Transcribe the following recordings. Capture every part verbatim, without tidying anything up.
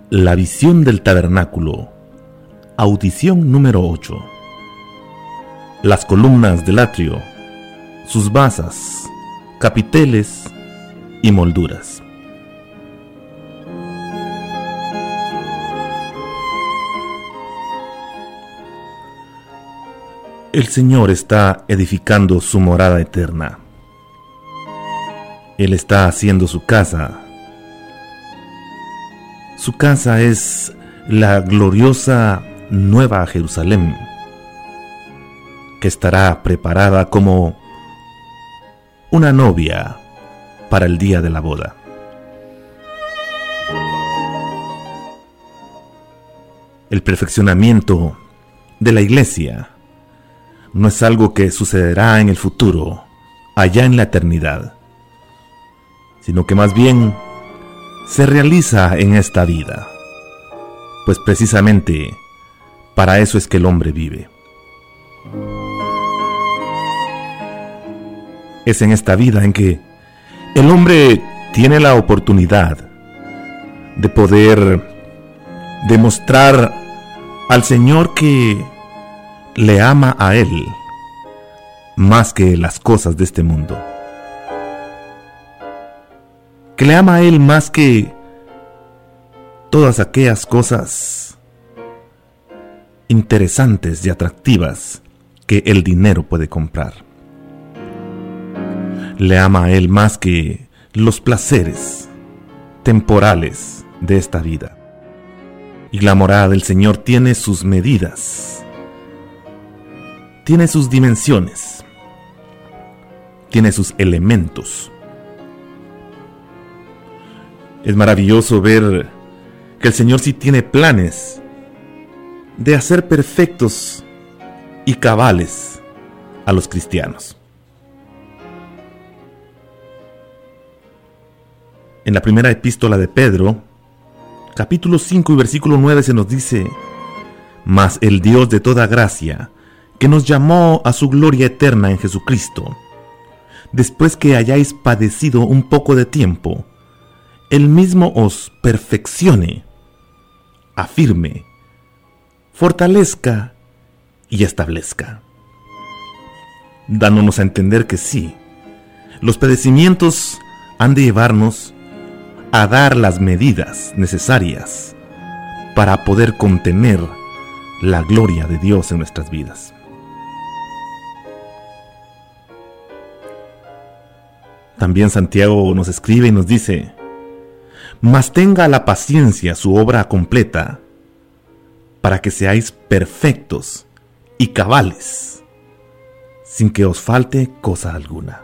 La visión del tabernáculo. Audición número ocho. Las columnas del atrio, sus basas, capiteles y molduras. El Señor está edificando su morada eterna. Él está haciendo su casa. Su casa es la gloriosa Nueva Jerusalén, que estará preparada como una novia para el día de la boda. El perfeccionamiento de la iglesia no es algo que sucederá en el futuro, allá en la eternidad, sino que más bien se realiza en esta vida, pues precisamente para eso es que el hombre vive. Es en esta vida en que el hombre tiene la oportunidad de poder demostrar al Señor que le ama a Él más que las cosas de este mundo, que le ama a Él más que todas aquellas cosas interesantes y atractivas que el dinero puede comprar. Le ama a Él más que los placeres temporales de esta vida. Y la morada del Señor tiene sus medidas, tiene sus dimensiones, tiene sus elementos. Es maravilloso ver que el Señor sí tiene planes de hacer perfectos y cabales a los cristianos. En la primera epístola de Pedro, capítulo cinco y versículo nueve se nos dice: Mas el Dios de toda gracia, que nos llamó a su gloria eterna en Jesucristo, después que hayáis padecido un poco de tiempo, Él mismo os perfeccione, afirme, fortalezca y establezca. Dándonos a entender que sí, los padecimientos han de llevarnos a dar las medidas necesarias para poder contener la gloria de Dios en nuestras vidas. También Santiago nos escribe y nos dice: Mas tenga la paciencia su obra completa, para que seáis perfectos y cabales, sin que os falte cosa alguna.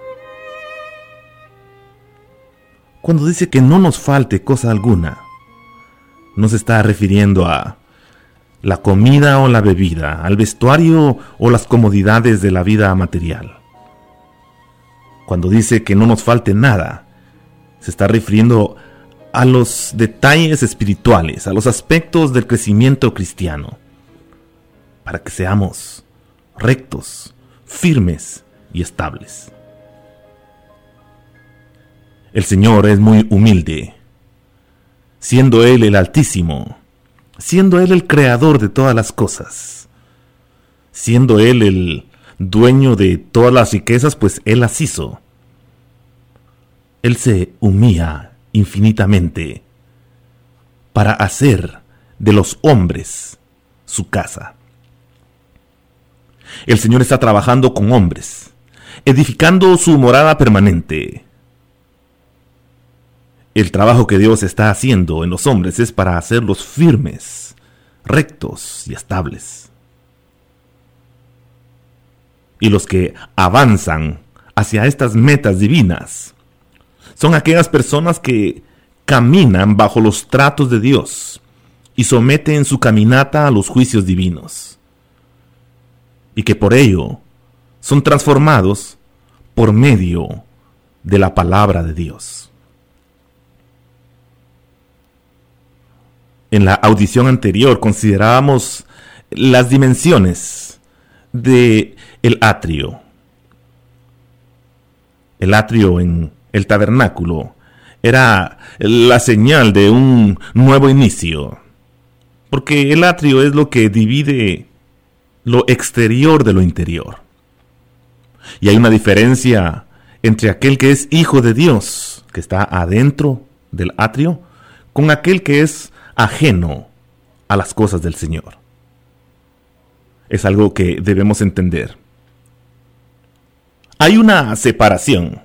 Cuando dice que no nos falte cosa alguna, no se está refiriendo a la comida o la bebida, al vestuario o las comodidades de la vida material. Cuando dice que no nos falte nada, se está refiriendo a los detalles espirituales, a los aspectos del crecimiento cristiano, para que seamos rectos, firmes y estables. El Señor es muy humilde, siendo Él el Altísimo, siendo Él el creador de todas las cosas, siendo Él el dueño de todas las riquezas, pues Él las hizo. Él se humilla infinitamente para hacer de los hombres su casa. El Señor está trabajando con hombres, edificando su morada permanente. El trabajo que Dios está haciendo en los hombres es para hacerlos firmes, rectos y estables. Y los que avanzan hacia estas metas divinas son aquellas personas que caminan bajo los tratos de Dios y someten su caminata a los juicios divinos, y que por ello son transformados por medio de la palabra de Dios. En la audición anterior considerábamos las dimensiones del atrio. El atrio en el tabernáculo Era la señal de un nuevo inicio, porque el atrio es lo que divide lo exterior de lo interior. Y hay una diferencia entre aquel que es hijo de Dios, que está adentro del atrio, con aquel que es ajeno a las cosas del Señor. Es algo que debemos entender. Hay una separación.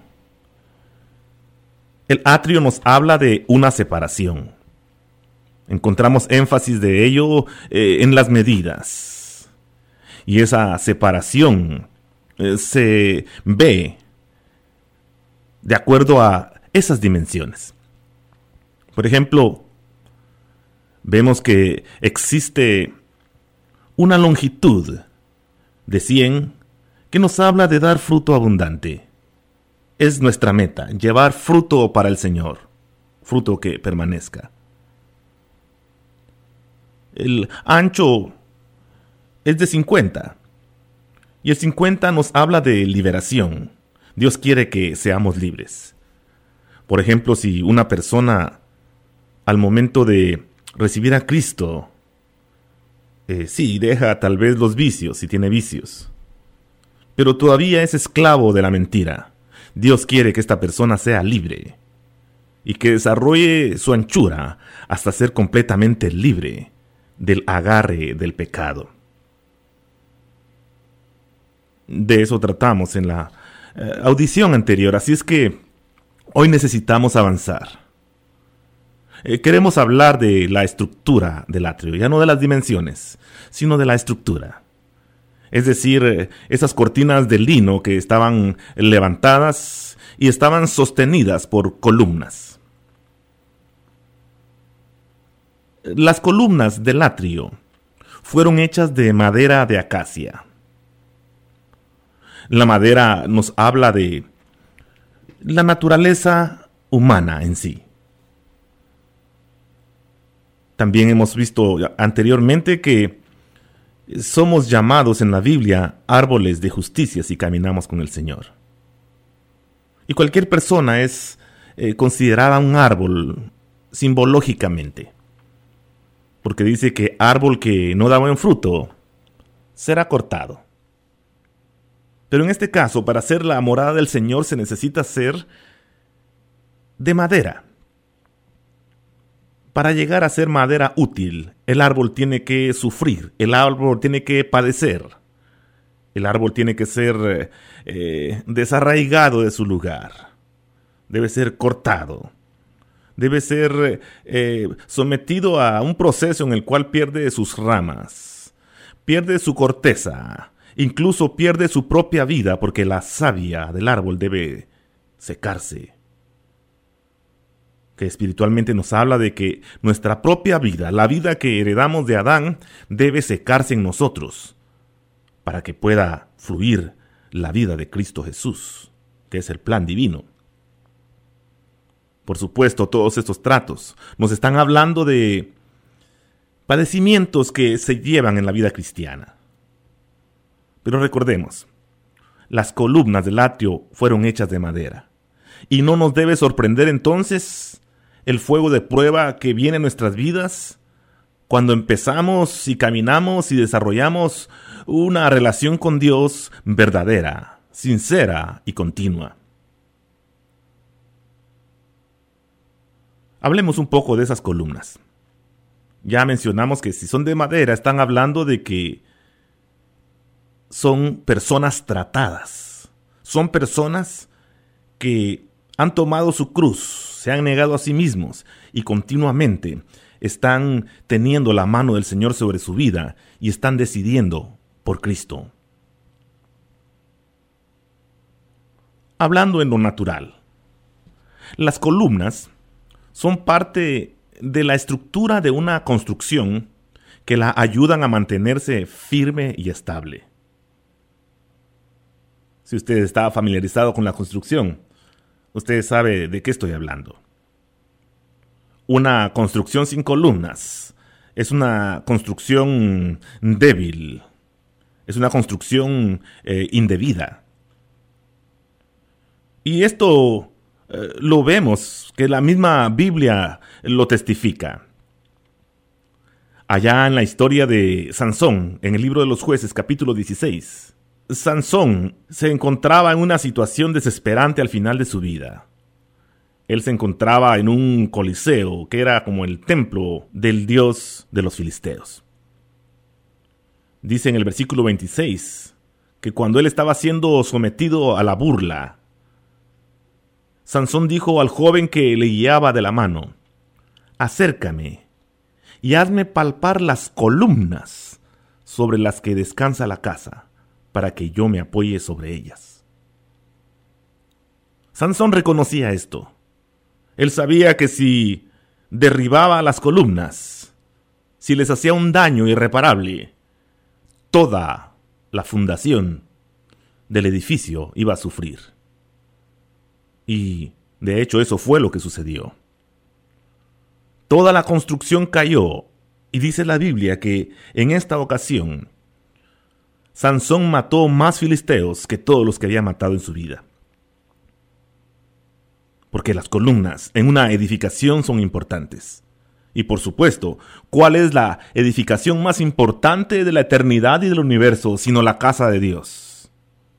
El atrio nos habla de una separación. Encontramos énfasis de ello eh, en las medidas. Y esa separación eh, se ve de acuerdo a esas dimensiones. Por ejemplo, vemos que existe una longitud de cien que nos habla de dar fruto abundante. Es nuestra meta, llevar fruto para el Señor, fruto que permanezca. El ancho es de cincuenta, y el cincuenta nos habla de liberación. Dios quiere que seamos libres. Por ejemplo, si una persona al momento de recibir a Cristo, eh, sí, deja tal vez los vicios, si tiene vicios, pero todavía es esclavo de la mentira. Dios quiere que esta persona sea libre y que desarrolle su anchura hasta ser completamente libre del agarre del pecado. De eso tratamos en la eh, audición anterior, así es que hoy necesitamos avanzar. Eh, queremos hablar de la estructura del atrio, ya no de las dimensiones, sino de la estructura. Es decir, eh, esas cortinas de lino que estaban levantadas y estaban sostenidas por columnas. Las columnas del atrio fueron hechas de madera de acacia. La madera nos habla de la naturaleza humana en sí. También hemos visto anteriormente que somos llamados en la Biblia árboles de justicia si caminamos con el Señor. Y cualquier persona es eh, considerada un árbol simbológicamente, porque dice que árbol que no da buen fruto será cortado. Pero en este caso, para hacer la morada del Señor se necesita ser de madera. Para llegar a ser madera útil, el árbol tiene que sufrir, el árbol tiene que padecer, el árbol tiene que ser eh, desarraigado de su lugar, debe ser cortado, debe ser eh, sometido a un proceso en el cual pierde sus ramas, pierde su corteza, incluso pierde su propia vida porque la savia del árbol debe secarse. Que espiritualmente nos habla de que nuestra propia vida, la vida que heredamos de Adán, debe secarse en nosotros para que pueda fluir la vida de Cristo Jesús, que es el plan divino. Por supuesto, todos estos tratos nos están hablando de padecimientos que se llevan en la vida cristiana. Pero recordemos, las columnas del atrio fueron hechas de madera. Y no nos debe sorprender entonces el fuego de prueba que viene en nuestras vidas cuando empezamos y caminamos y desarrollamos una relación con Dios verdadera, sincera y continua. Hablemos un poco de esas columnas. Ya mencionamos que si son de madera, están hablando de que son personas tratadas. Son personas que han tomado su cruz, se han negado a sí mismos y continuamente están teniendo la mano del Señor sobre su vida y están decidiendo por Cristo. Hablando en lo natural, las columnas son parte de la estructura de una construcción que la ayudan a mantenerse firme y estable. Si usted está familiarizado con la construcción, usted sabe de qué estoy hablando. Una construcción sin columnas es una construcción débil, es una construcción eh, indebida. Y esto eh, lo vemos, que la misma Biblia lo testifica. Allá en la historia de Sansón, en el libro de los Jueces, capítulo dieciséis, Sansón se encontraba en una situación desesperante al final de su vida. Él se encontraba en un coliseo que era como el templo del dios de los filisteos. Dice en el versículo veintiséis que cuando él estaba siendo sometido a la burla, Sansón dijo al joven que le guiaba de la mano: acércame y hazme palpar las columnas sobre las que descansa la casa, para que yo me apoye sobre ellas. Sansón reconocía esto. Él sabía que si derribaba las columnas, si les hacía un daño irreparable, toda la fundación del edificio iba a sufrir. Y, de hecho, eso fue lo que sucedió. Toda la construcción cayó, y dice la Biblia que en esta ocasión Sansón mató más filisteos que todos los que había matado en su vida. Porque las columnas en una edificación son importantes. Y por supuesto, ¿cuál es la edificación más importante de la eternidad y del universo sino la casa de Dios?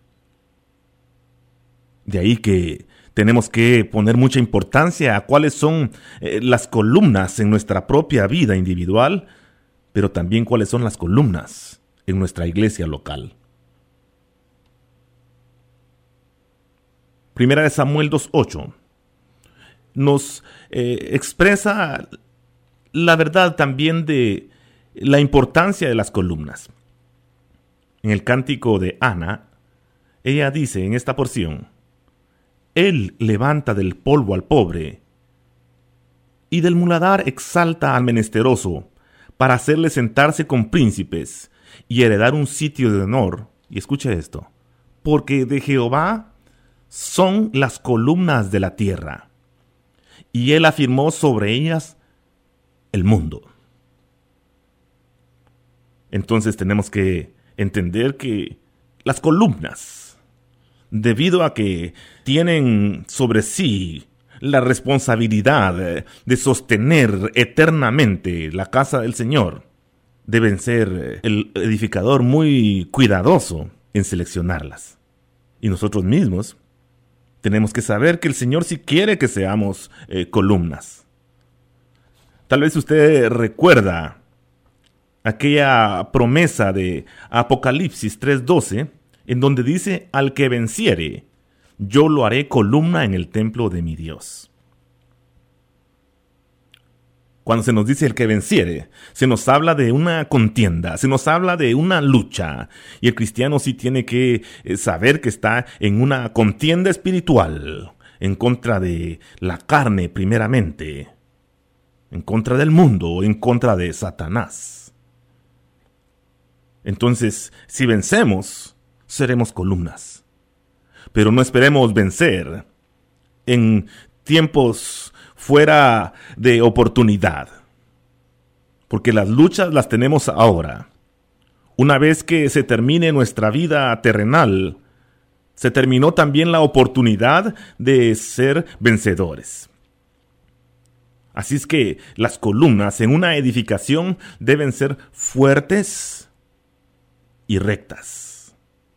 De ahí que tenemos que poner mucha importancia a cuáles son eh, las columnas en nuestra propia vida individual, pero también cuáles son las columnas en nuestra iglesia local. Primera de Samuel dos ocho nos eh, expresa la verdad también de la importancia de las columnas. En el cántico de Ana, ella dice en esta porción: Él levanta del polvo al pobre, y del muladar exalta al menesteroso, para hacerle sentarse con príncipes y heredar un sitio de honor. Y escuche esto: porque de Jehová son las columnas de la tierra, y él afirmó sobre ellas el mundo. Entonces tenemos que entender que las columnas, debido a que tienen sobre sí la responsabilidad de sostener eternamente la casa del Señor, deben ser el edificador muy cuidadoso en seleccionarlas. Y nosotros mismos tenemos que saber que el Señor sí quiere que seamos eh, columnas. Tal vez usted recuerda aquella promesa de Apocalipsis tres doce, en donde dice: al que venciere, yo lo haré columna en el templo de mi Dios. Cuando se nos dice el que venciere, se nos habla de una contienda, se nos habla de una lucha. Y el cristiano sí tiene que saber que está en una contienda espiritual, en contra de la carne primeramente, en contra del mundo, en contra de Satanás. Entonces, si vencemos, seremos columnas. Pero no esperemos vencer en tiempos fuera de oportunidad, porque las luchas las tenemos ahora. Una vez que se termine nuestra vida terrenal, se terminó también la oportunidad de ser vencedores. Así es que las columnas en una edificación deben ser fuertes y rectas.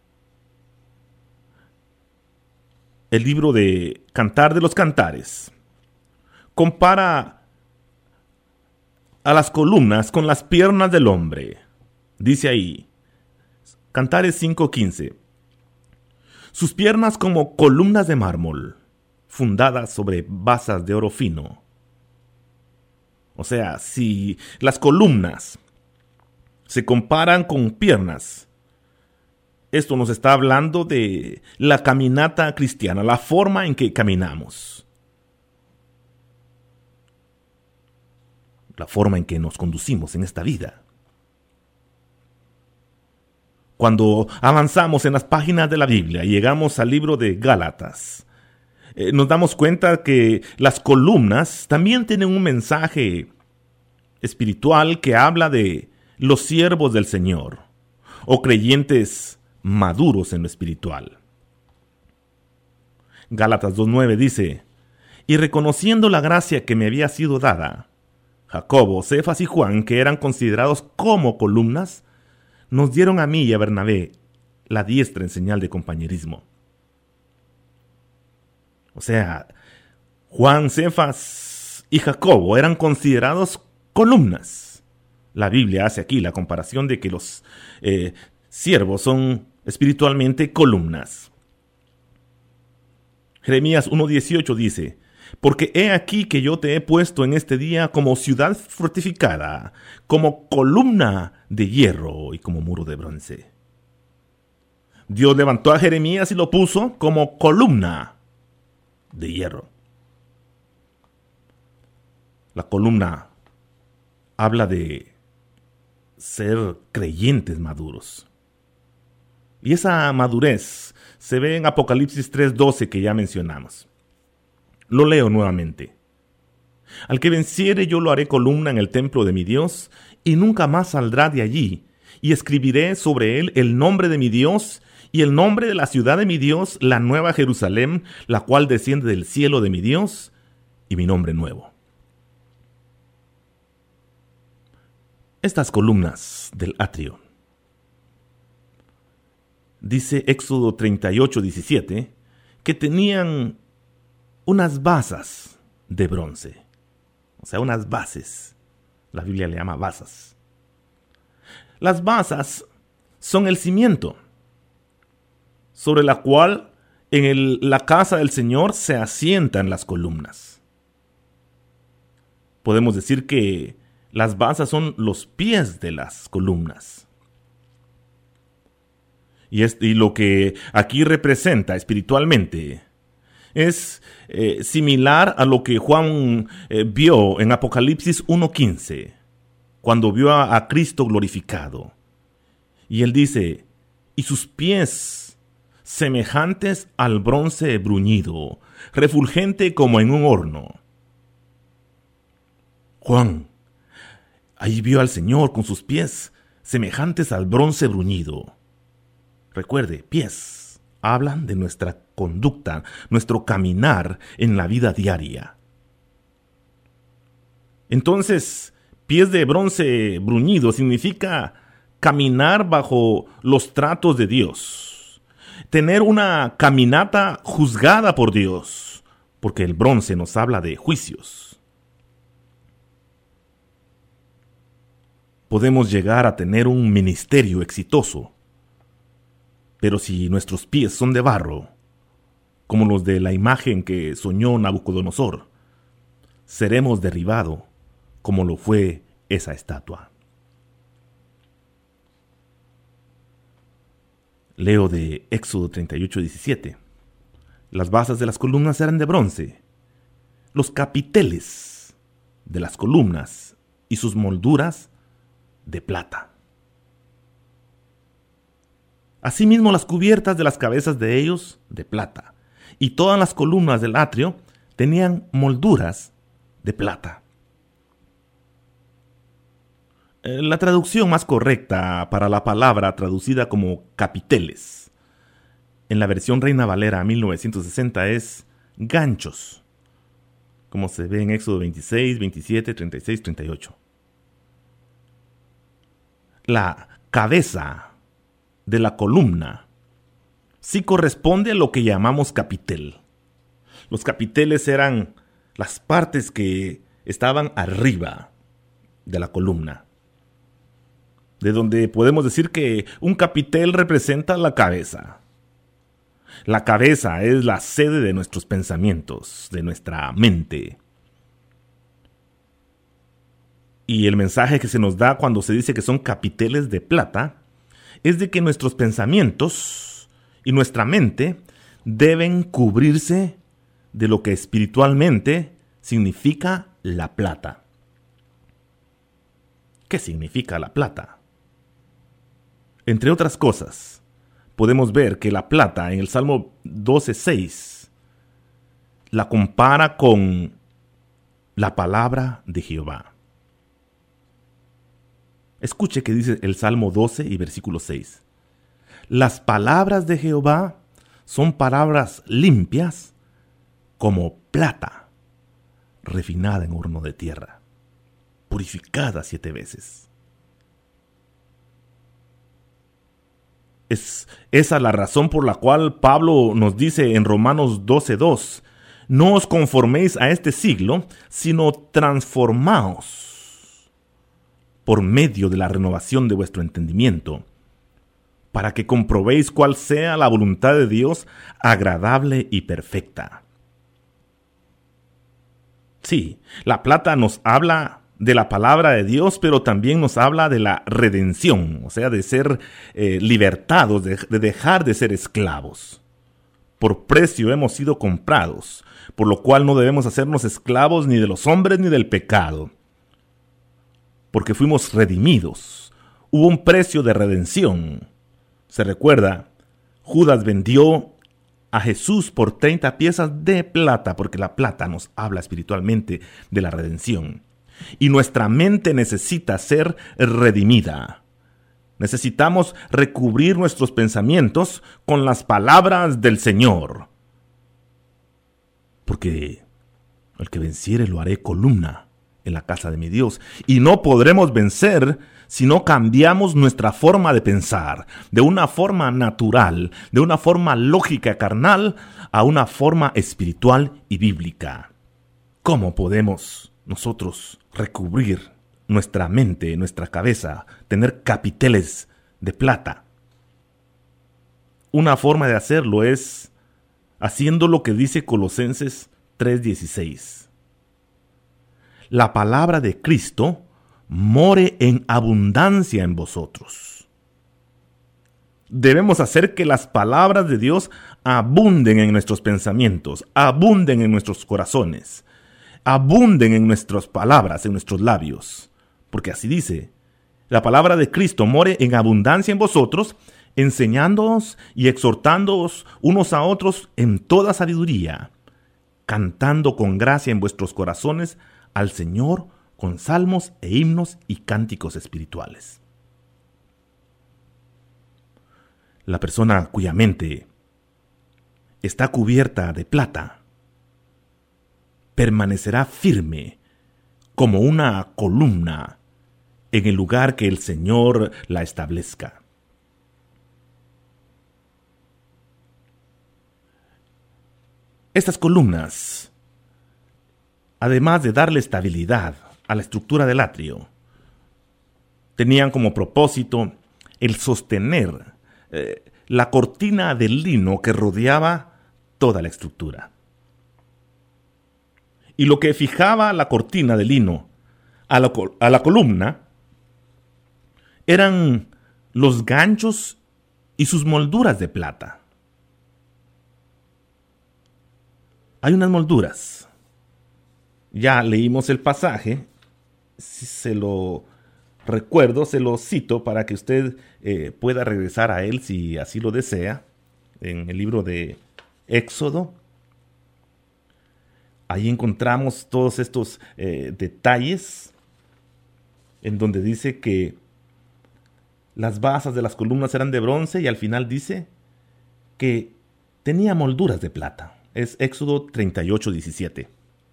El libro de Cantar de los Cantares compara a las columnas con las piernas del hombre. Dice ahí, Cantares cinco quince: sus piernas como columnas de mármol, fundadas sobre basas de oro fino. O sea, si las columnas se comparan con piernas, esto nos está hablando de la caminata cristiana, la forma en que caminamos, la forma en que nos conducimos en esta vida. Cuando avanzamos en las páginas de la Biblia y llegamos al libro de Gálatas, eh, nos damos cuenta que las columnas también tienen un mensaje espiritual que habla de los siervos del Señor o creyentes maduros en lo espiritual. Gálatas dos nueve dice: Y reconociendo la gracia que me había sido dada, Jacobo, Cefas y Juan, que eran considerados como columnas, nos dieron a mí y a Bernabé la diestra en señal de compañerismo. O sea, Juan, Cefas y Jacobo eran considerados columnas. La Biblia hace aquí la comparación de que los eh, siervos son espiritualmente columnas. Jeremías uno dieciocho dice: porque he aquí que yo te he puesto en este día como ciudad fortificada, como columna de hierro y como muro de bronce. Dios levantó a Jeremías y lo puso como columna de hierro. La columna habla de ser creyentes maduros. Y esa madurez se ve en Apocalipsis tres doce que ya mencionamos. Lo leo nuevamente. Al que venciere yo lo haré columna en el templo de mi Dios, y nunca más saldrá de allí, y escribiré sobre él el nombre de mi Dios, y el nombre de la ciudad de mi Dios, la nueva Jerusalén, la cual desciende del cielo de mi Dios, y mi nombre nuevo. Estas columnas del atrio. Dice Éxodo treinta y ocho diecisiete que tenían unas basas de bronce, o sea, unas bases. La Biblia le llama basas. Las basas son el cimiento sobre la cual en el, la casa del Señor se asientan las columnas. Podemos decir que las basas son los pies de las columnas. Y, es, y lo que aquí representa espiritualmente es eh, similar a lo que Juan eh, vio en Apocalipsis uno quince, cuando vio a, a Cristo glorificado. Y él dice: y sus pies semejantes al bronce bruñido, refulgente como en un horno. Juan ahí vio al Señor con sus pies semejantes al bronce bruñido. Recuerde, pies hablan de nuestra conducta, nuestro caminar en la vida diaria. Entonces, pies de bronce bruñido significa caminar bajo los tratos de Dios, tener una caminata juzgada por Dios, porque el bronce nos habla de juicios. Podemos llegar a tener un ministerio exitoso, pero si nuestros pies son de barro, como los de la imagen que soñó Nabucodonosor, seremos derribados como lo fue esa estatua. Leo de Éxodo treinta y ocho diecisiete. Las basas de las columnas eran de bronce, los capiteles de las columnas y sus molduras de plata. Asimismo, las cubiertas de las cabezas de ellos de plata, y todas las columnas del atrio tenían molduras de plata. La traducción más correcta para la palabra traducida como capiteles en la versión Reina Valera mil novecientos sesenta es ganchos, como se ve en Éxodo veintiséis, veintisiete, treinta y seis, treinta y ocho. La cabeza de la columna sí corresponde a lo que llamamos capitel. Los capiteles eran las partes que estaban arriba de la columna, de donde podemos decir que un capitel representa la cabeza. La cabeza es la sede de nuestros pensamientos, de nuestra mente. Y el mensaje que se nos da cuando se dice que son capiteles de plata es de que nuestros pensamientos y nuestra mente deben cubrirse de lo que espiritualmente significa la plata. ¿Qué significa la plata? Entre otras cosas, podemos ver que la plata en el Salmo doce seis la compara con la palabra de Jehová. Escuche que dice el Salmo doce y versículo seis. Las palabras de Jehová son palabras limpias como plata, refinada en horno de tierra, purificada siete veces. Es esa la razón por la cual Pablo nos dice en Romanos doce dos, no os conforméis a este siglo, sino transformaos por medio de la renovación de vuestro entendimiento, para que comprobéis cuál sea la voluntad de Dios, agradable y perfecta. Sí, la plata nos habla de la palabra de Dios, pero también nos habla de la redención, o sea, de ser eh, libertados, de, de dejar de ser esclavos. Por precio hemos sido comprados, por lo cual no debemos hacernos esclavos ni de los hombres ni del pecado, porque fuimos redimidos. Hubo un precio de redención. Se recuerda, Judas vendió a Jesús por treinta piezas de plata, porque la plata nos habla espiritualmente de la redención. Y nuestra mente necesita ser redimida. Necesitamos recubrir nuestros pensamientos con las palabras del Señor. Porque el que venciere lo haré columna en la casa de mi Dios. Y no podremos vencer si no cambiamos nuestra forma de pensar, de una forma natural, de una forma lógica carnal, a una forma espiritual y bíblica. ¿Cómo podemos nosotros recubrir nuestra mente, nuestra cabeza, tener capiteles de plata? Una forma de hacerlo es haciendo lo que dice Colosenses tres dieciséis. La palabra de Cristo more en abundancia en vosotros. Debemos hacer que las palabras de Dios abunden en nuestros pensamientos, abunden en nuestros corazones, abunden en nuestras palabras, en nuestros labios. Porque así dice, la palabra de Cristo more en abundancia en vosotros, enseñándoos y exhortándoos unos a otros en toda sabiduría, cantando con gracia en vuestros corazones al Señor con salmos e himnos y cánticos espirituales. La persona cuya mente está cubierta de plata permanecerá firme como una columna en el lugar que el Señor la establezca. Estas columnas, además de darle estabilidad a la estructura del atrio, tenían como propósito el sostener eh, la cortina de lino que rodeaba toda la estructura. Y lo que fijaba la cortina de lino a la, a la columna eran los ganchos y sus molduras de plata. Hay unas molduras. Ya leímos el pasaje. Si se lo recuerdo, se lo cito para que usted eh, pueda regresar a él si así lo desea. En el libro de Éxodo. Ahí encontramos todos estos eh, detalles en donde dice que las basas de las columnas eran de bronce y al final dice que tenía molduras de plata. Es Éxodo treinta y ocho diecisiete.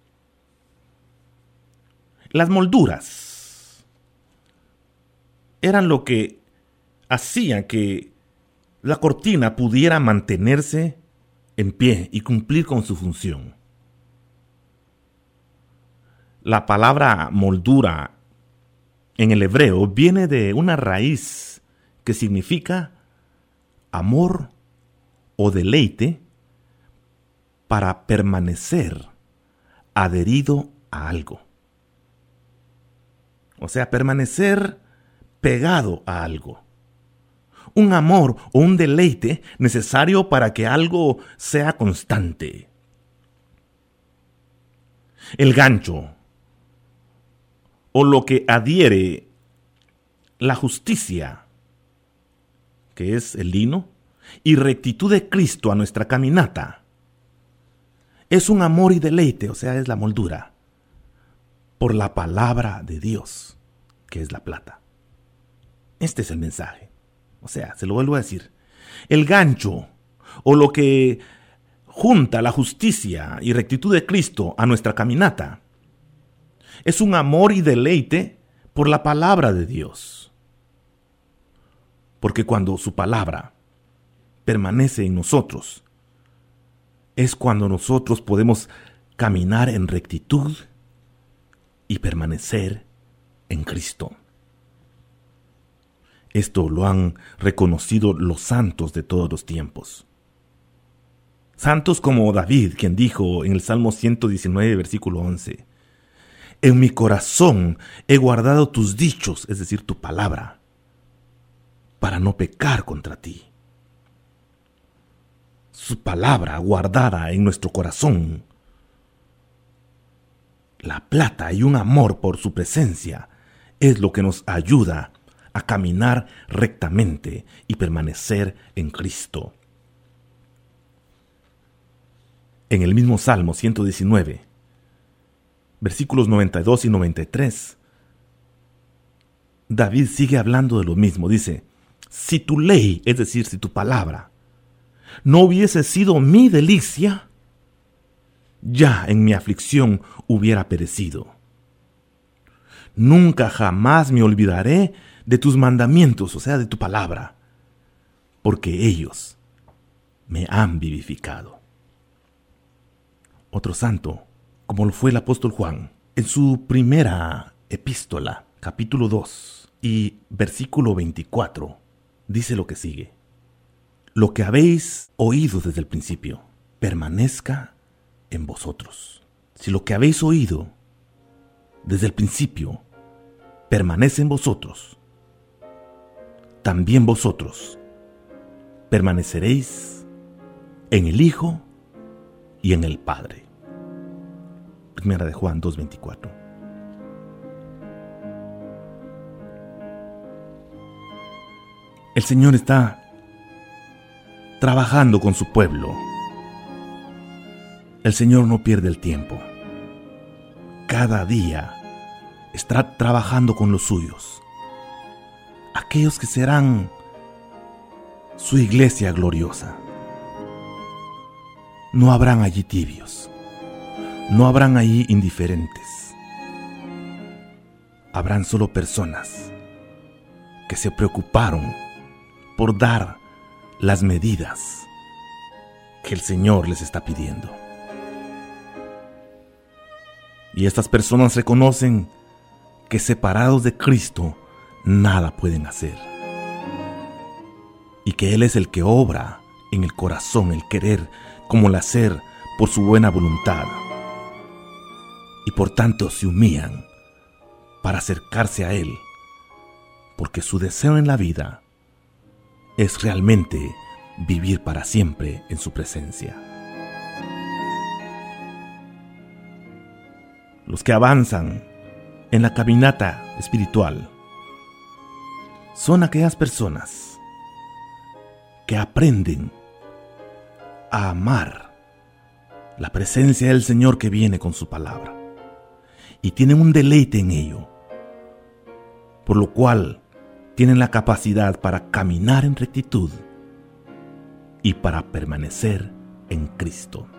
Las molduras eran lo que hacía que la cortina pudiera mantenerse en pie y cumplir con su función. La palabra moldura en el hebreo viene de una raíz que significa amor o deleite para permanecer adherido a algo. O sea, permanecer pegado a algo. Un amor o un deleite necesario para que algo sea constante. El gancho, o lo que adhiere la justicia, que es el lino, y rectitud de Cristo a nuestra caminata, es un amor y deleite, o sea, es la moldura, por la palabra de Dios, que es la plata. Este es el mensaje. O sea, se lo vuelvo a decir. El gancho, o lo que junta la justicia y rectitud de Cristo a nuestra caminata, es un amor y deleite por la palabra de Dios. Porque cuando su palabra permanece en nosotros, es cuando nosotros podemos caminar en rectitud y permanecer en Cristo. Esto lo han reconocido los santos de todos los tiempos. Santos como David, quien dijo en el Salmo ciento diecinueve, versículo once, en mi corazón he guardado tus dichos, es decir, tu palabra, para no pecar contra ti. Su palabra guardada en nuestro corazón, la plata y un amor por su presencia, es lo que nos ayuda a caminar rectamente y permanecer en Cristo. En el mismo Salmo ciento diecinueve, versículos noventa y dos y noventa y tres, David sigue hablando de lo mismo. Dice, si tu ley, es decir, si tu palabra, no hubiese sido mi delicia, ya en mi aflicción hubiera perecido. Nunca jamás me olvidaré de tus mandamientos, o sea, de tu palabra, porque ellos me han vivificado. Otro santo, como lo fue el apóstol Juan, en su primera epístola, capítulo dos y versículo veinticuatro, dice lo que sigue. Lo que habéis oído desde el principio, permanezca en vosotros. Si lo que habéis oído desde el principio permanece en vosotros, también vosotros permaneceréis en el Hijo y en el Padre. Primera de Juan dos veinticuatro. El Señor está trabajando con su pueblo. El Señor no pierde el tiempo. Cada día está trabajando con los suyos, aquellos que serán su iglesia gloriosa. No habrán allí tibios, no habrán allí indiferentes. Habrán solo personas que se preocuparon por dar las medidas que el Señor les está pidiendo. Y estas personas reconocen que separados de Cristo nada pueden hacer, y que Él es el que obra en el corazón el querer como el hacer por su buena voluntad, y por tanto se humillan para acercarse a Él, porque su deseo en la vida es realmente vivir para siempre en su presencia. Los que avanzan en la caminata espiritual son aquellas personas que aprenden a amar la presencia del Señor que viene con su palabra y tienen un deleite en ello, por lo cual tienen la capacidad para caminar en rectitud y para permanecer en Cristo.